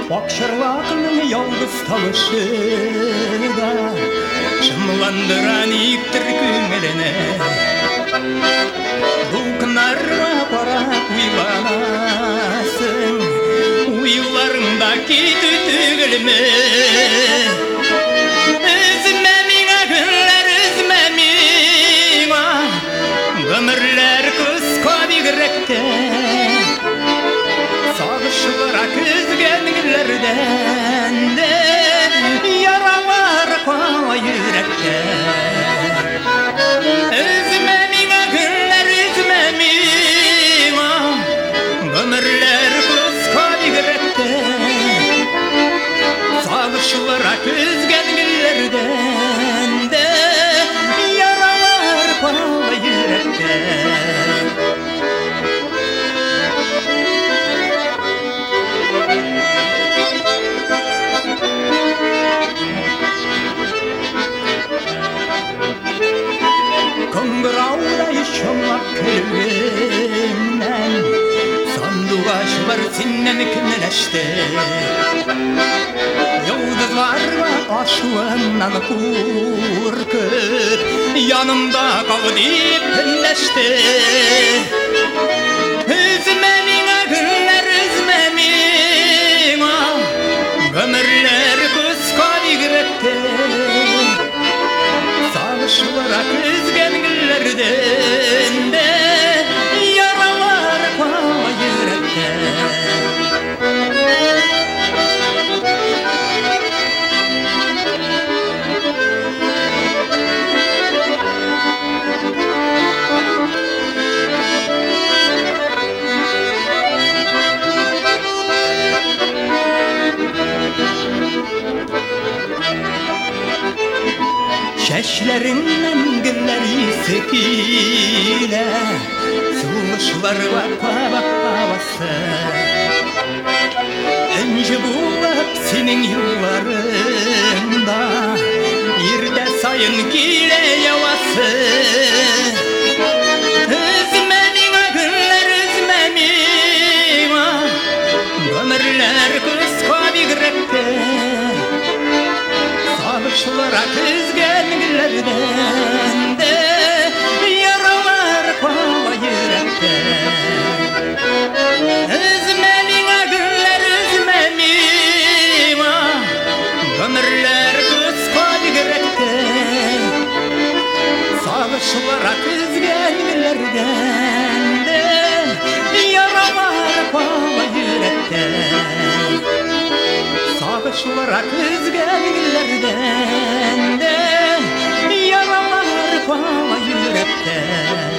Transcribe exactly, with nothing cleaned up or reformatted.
Akşarlağının yalnız talışıda şımlandıran iptir kümelene Bu kınarma para uylanasın Uyularımdaki tütügülme Üzmemin günler üzmemin Ömürler kıska bigrekte Sağışılarak üzgen güllerden de Yaralar koy yürekte Üzmemin günler üzmemin Ömürler kıska bigrekte Sağışılarak üzgen güllerden de Yaralar koy yürekte Kongravday şomak külümden Sandugaşlar sinnen künleşti Yıldızlarla aşığından korkup Yanımda kaldı pinleşti Üzmemin günler üzmemin Ömürler kıska bigrekte Sağışılarak üzgen güllerden de Yaralar koy yürekte Şeşlerinden gülleri sekile Suluşlar vapa havası Önce bu hepsinin yıllarında Yerde sayın kile yavası Üzmemin günler üzmemin Ömürler kıska bigrekte Sağışılarak üzgen güllerden de Yaralar koy yürekte Üzmemin günler üzmemin Ömürler kıska bigrekte Sağışılarak üzgen güllerden de Yaralar koy yürekte Sağışılarak üzgen güllerden de Yaralar koy yürekte